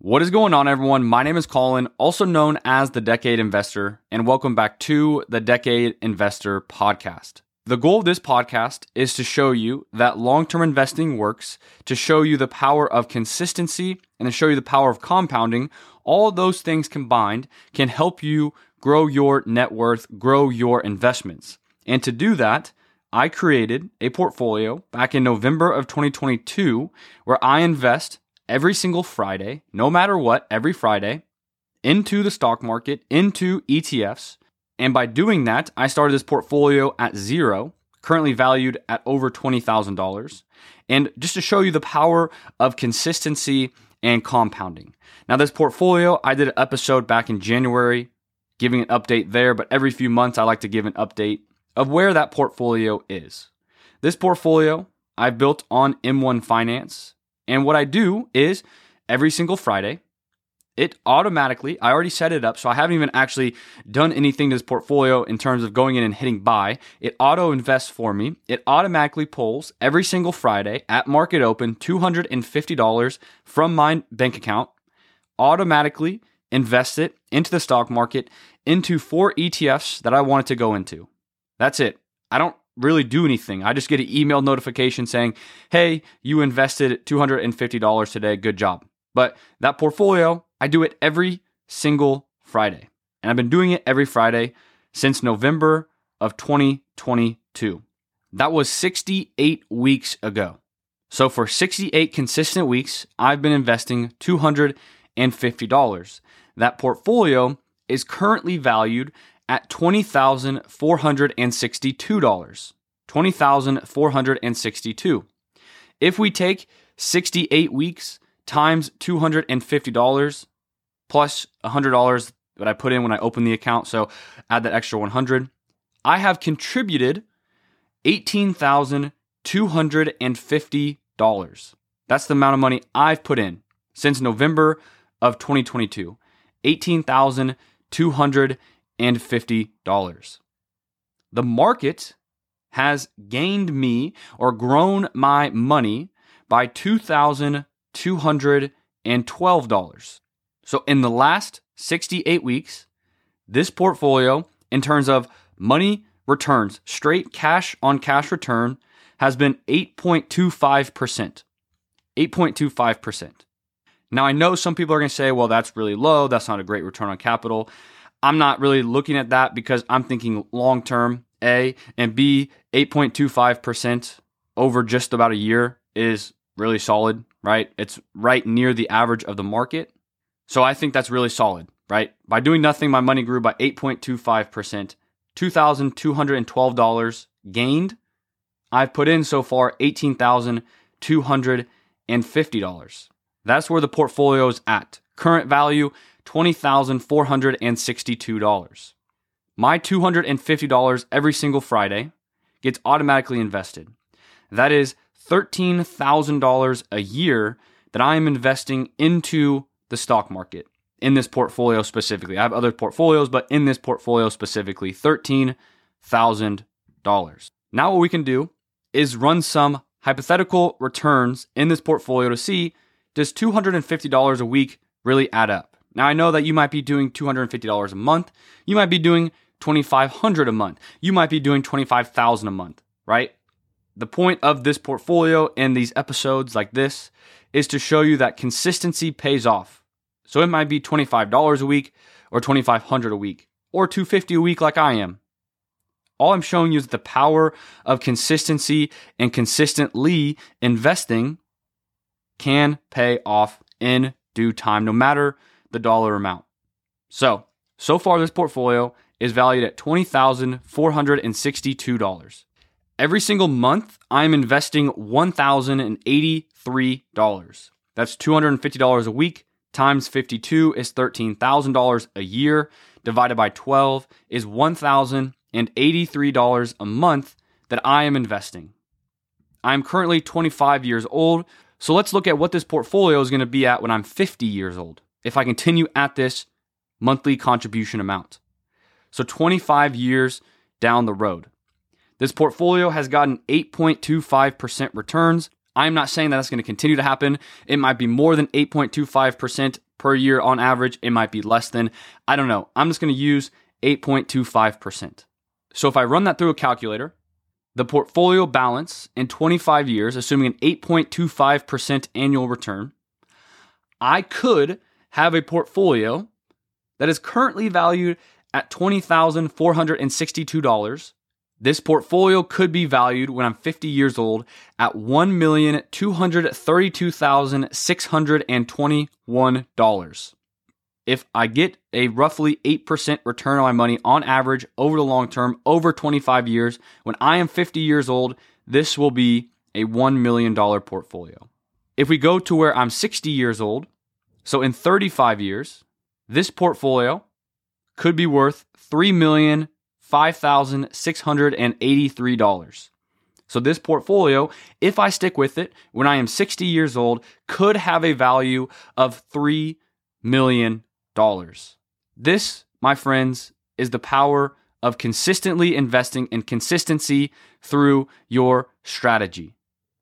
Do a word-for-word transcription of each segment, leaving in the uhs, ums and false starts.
What is going on, everyone? My name is Colin, also known as the Decade Investor, and welcome back to the Decade Investor Podcast. The goal of this podcast is to show you that long-term investing works, to show you the power of consistency, and to show you the power of compounding. All of those things combined can help you grow your net worth, grow your investments. And to do that, I created a portfolio back in November of twenty twenty-two where I invest every single Friday, no matter what, every Friday, into the stock market, into E T Fs. And by doing that, I started this portfolio at zero, currently valued at over twenty thousand dollars. And just to show you the power of consistency and compounding. Now, this portfolio, I did an episode back in January, giving an update there, but every few months I like to give an update of where that portfolio is. This portfolio I've built on M one Finance. And what I do is every single Friday, it automatically, I already set it up, so I haven't even actually done anything to this portfolio in terms of going in and hitting buy. It auto invests for me. It automatically pulls every single Friday at market open two hundred fifty dollars from my bank account, automatically invest it into the stock market, into four E T Fs that I want it to go into. That's it. I don't really do anything. I just get an email notification saying, hey, you invested two hundred fifty dollars today. Good job. But that portfolio, I do it every single Friday. And I've been doing it every Friday since November of twenty twenty-two. That was sixty-eight weeks ago. So for sixty-eight consistent weeks, I've been investing two hundred fifty dollars. That portfolio is currently valued at twenty thousand four hundred sixty-two dollars. twenty thousand four hundred sixty-two dollars. If we take sixty-eight weeks times two hundred fifty dollars plus one hundred dollars that I put in when I opened the account, so add that extra one hundred dollars, I have contributed eighteen thousand two hundred fifty dollars. That's the amount of money I've put in since November of twenty twenty-two. eighteen thousand two hundred fifty dollars. The market has gained me or grown my money by two thousand two hundred twelve dollars. So in the last sixty-eight weeks, this portfolio, in terms of money returns, straight cash on cash return, has been eight point two five percent. eight point two five percent. Now, I know some people are going to say, well, that's really low. That's not a great return on capital. I'm not really looking at that because I'm thinking long-term, A, and B, eight point two five percent over just about a year is really solid, right? It's right near the average of the market. So I think that's really solid, right? By doing nothing, my money grew by eight point two five percent, two thousand two hundred twelve dollars gained. I've put in so far eighteen thousand two hundred fifty dollars. That's where the portfolio is at. Current value, twenty thousand four hundred sixty-two dollars. My two hundred fifty dollars every single Friday gets automatically invested. That is thirteen thousand dollars a year that I am investing into the stock market in this portfolio specifically. I have other portfolios, but in this portfolio specifically, thirteen thousand dollars. Now what we can do is run some hypothetical returns in this portfolio to see, does two hundred fifty dollars a week really add up? Now, I know that you might be doing two hundred fifty dollars a month. You might be doing twenty-five hundred dollars a month. You might be doing twenty-five thousand dollars a month, right? The point of this portfolio and these episodes like this is to show you that consistency pays off. So it might be twenty-five dollars a week or twenty-five hundred dollars a week or two hundred fifty dollars a week like I am. All I'm showing you is the power of consistency and consistently investing can pay off in due time, no matter the dollar amount. So, so far this portfolio is valued at twenty thousand four hundred sixty-two dollars. Every single month, I'm investing one thousand eighty-three dollars. That's two hundred fifty dollars a week times fifty-two is thirteen thousand dollars a year, divided by twelve is one thousand eighty-three dollars a month that I am investing. I'm currently twenty-five years old, so let's look at what this portfolio is going to be at when I'm fifty years old, if I continue at this monthly contribution amount. So twenty-five years down the road. This portfolio has gotten eight point two five percent returns. I'm not saying that that's going to continue to happen. It might be more than eight point two five percent per year on average. It might be less than. I don't know. I'm just going to use eight point two five percent. So if I run that through a calculator, the portfolio balance in twenty-five years, assuming an eight point two five percent annual return, I could have a portfolio that is currently valued at twenty thousand four hundred sixty-two dollars. This portfolio could be valued when I'm fifty years old at one million two hundred thirty-two thousand six hundred twenty-one dollars. If I get a roughly eight percent return on my money on average over the long term, over twenty-five years, when I am fifty years old, this will be a one million dollars portfolio. If we go to where I'm sixty years old, so in thirty-five years, this portfolio could be worth three million five thousand six hundred eighty-three dollars. So this portfolio, if I stick with it when I am sixty years old, could have a value of three million dollars. This, my friends, is the power of consistently investing and consistency through your strategy.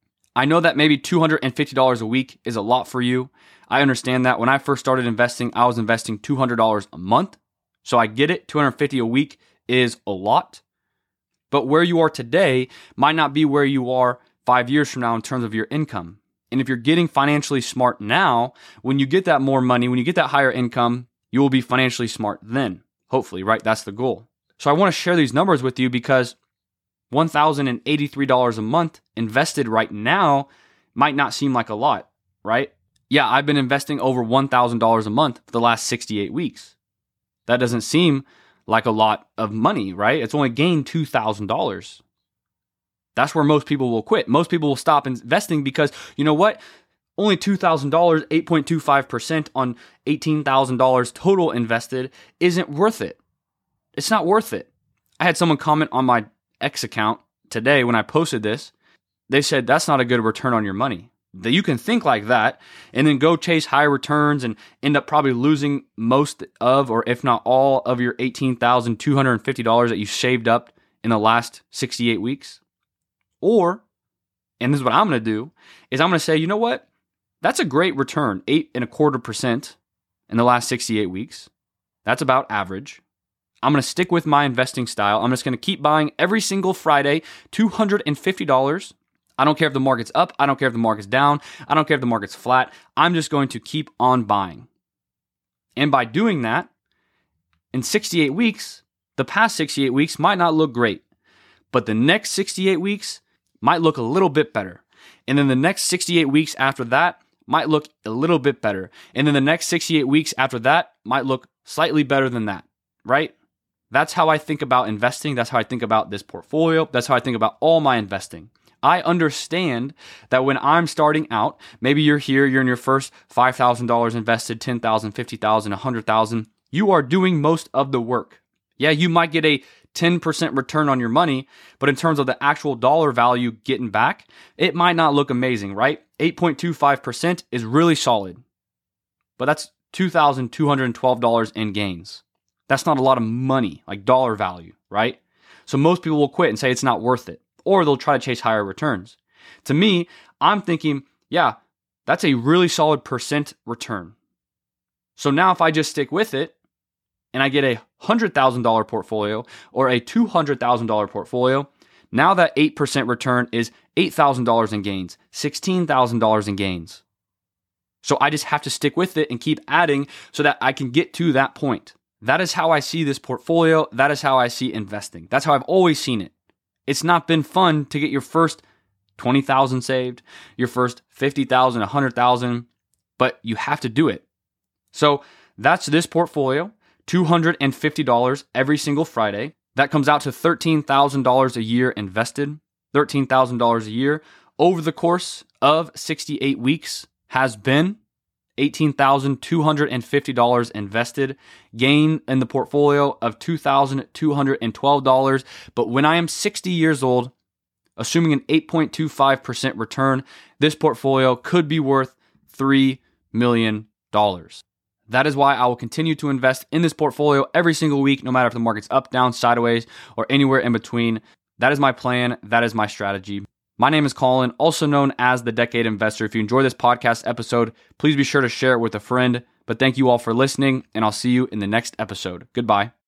I know that maybe two hundred fifty dollars a week is a lot for you. I understand that. When I first started investing, I was investing two hundred dollars a month. So I get it. two hundred fifty dollars a week is a lot. But where you are today might not be where you are five years from now in terms of your income. And if you're getting financially smart now, when you get that more money, when you get that higher income, you will be financially smart then. Hopefully, right? That's the goal. So I want to share these numbers with you because one thousand eighty-three dollars a month invested right now might not seem like a lot, right? Yeah, I've been investing over one thousand dollars a month for the last sixty-eight weeks. That doesn't seem like a lot of money, right? It's only gained two thousand dollars. That's where most people will quit. Most people will stop investing because, you know what? Only two thousand dollars, eight point two five percent on eighteen thousand dollars total invested isn't worth it. It's not worth it. I had someone comment on my X account today when I posted this. They said, that's not a good return on your money. That you can think like that and then go chase higher returns and end up probably losing most of, or if not all of your eighteen thousand two hundred fifty dollars that you saved up in the last sixty-eight weeks. Or, and this is what I'm going to do, is I'm going to say, you know what? That's a great return, eight and a quarter percent in the last sixty-eight weeks. That's about average. I'm going to stick with my investing style. I'm just going to keep buying every single Friday, two hundred fifty dollars. I don't care if the market's up. I don't care if the market's down. I don't care if the market's flat. I'm just going to keep on buying. And by doing that, in sixty-eight weeks, the past sixty-eight weeks might not look great, but the next sixty-eight weeks might look a little bit better. And then the next sixty-eight weeks after that might look a little bit better. And then the next sixty-eight weeks after that might look slightly better than that, right? That's how I think about investing. That's how I think about this portfolio. That's how I think about all my investing. I understand that when I'm starting out, maybe you're here, you're in your first five thousand dollars invested, ten thousand dollars, fifty thousand dollars, one hundred thousand dollars. You are doing most of the work. Yeah, you might get a ten percent return on your money, but in terms of the actual dollar value getting back, it might not look amazing, right? eight point two five percent is really solid, but that's two thousand two hundred twelve dollars in gains. That's not a lot of money, like dollar value, right? So most people will quit and say it's not worth it, or they'll try to chase higher returns. To me, I'm thinking, yeah, that's a really solid percent return. So now if I just stick with it, and I get a one hundred thousand dollars portfolio or a two hundred thousand dollars portfolio, now that eight percent return is eight thousand dollars in gains, sixteen thousand dollars in gains. So I just have to stick with it and keep adding so that I can get to that point. That is how I see this portfolio. That is how I see investing. That's how I've always seen it. It's not been fun to get your first twenty thousand dollars saved, your first fifty thousand dollars, one hundred thousand dollars, but you have to do it. So that's this portfolio. two hundred fifty dollars every single Friday. That comes out to thirteen thousand dollars a year invested, thirteen thousand dollars a year over the course of sixty-eight weeks has been eighteen thousand two hundred fifty dollars invested, gain in the portfolio of two thousand two hundred twelve dollars. But when I am sixty years old, assuming an eight point two five percent return, this portfolio could be worth three million dollars. That is why I will continue to invest in this portfolio every single week, no matter if the market's up, down, sideways, or anywhere in between. That is my plan. That is my strategy. My name is Colin, also known as the Decade Investor. If you enjoy this podcast episode, please be sure to share it with a friend. But thank you all for listening, and I'll see you in the next episode. Goodbye.